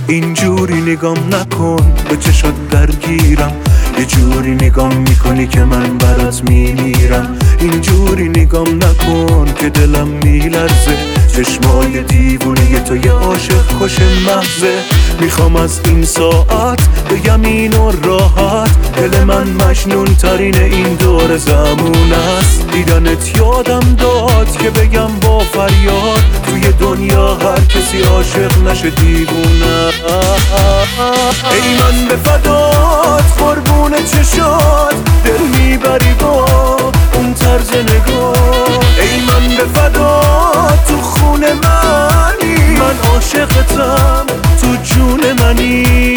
اینجوری نگام نکن، به چشات درگیرم. یه جوری نگام میکنی که من برات میمیرم. اینجوری نگام نکن که دلم میلرزه. چشمای دیوونه تو یه عاشق کش محضه. میخوام از این ساعت بگم اینو راحت، دل من مجنون ترین این دور زمون است. دیدنت یادم داد که بگم با فریاد، توی دنیا هر کسی عاشق نشه دیوونه. ای من به فدات قربون چشات، دل میبری با اون طرز نگاه. ای من به فدات تو خون منی، من عاشقتم تو جون منی.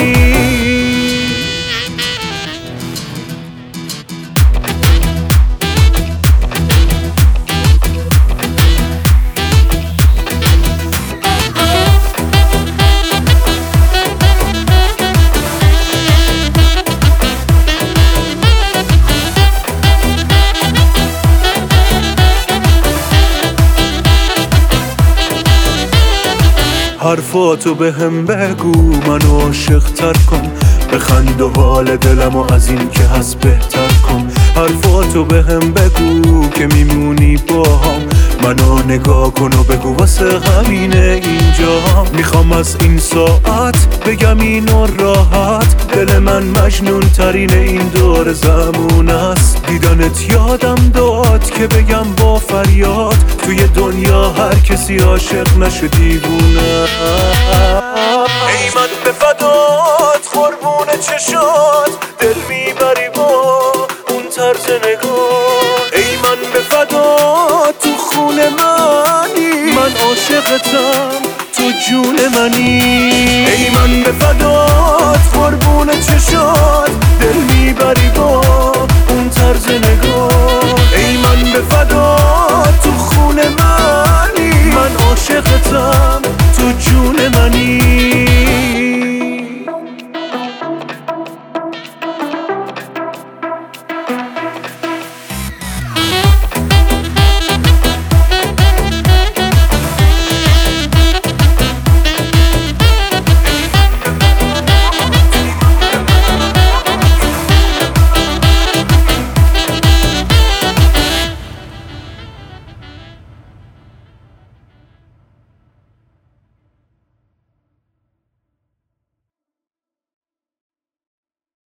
حرفاتو به هم بگو، منو عاشق تر کن. بخند و حال دلمو از این که هست بهتر کن. حرفاتو به هم بگو که میمونی با هم. منو نگاه کن و بگو واسه همینه اینجا. میخوام از این ساعت بگم اینو راحت، دل من مجنون ترین این دور زمون است. دیدنت یادم داد که بگم با فریاد، توی دنیا هر کسی عاشق نشه دیوونه. ای من به فدات قربون چشات، دل میبری با اون طرز نگاه. ای من به فدات تو خون منی، من عاشقتم تو جون منی. ای من به فدات قربون چشات، دل میبری با اون طرز نگاه. ای من به فدات تو خون منی، من عاشقتم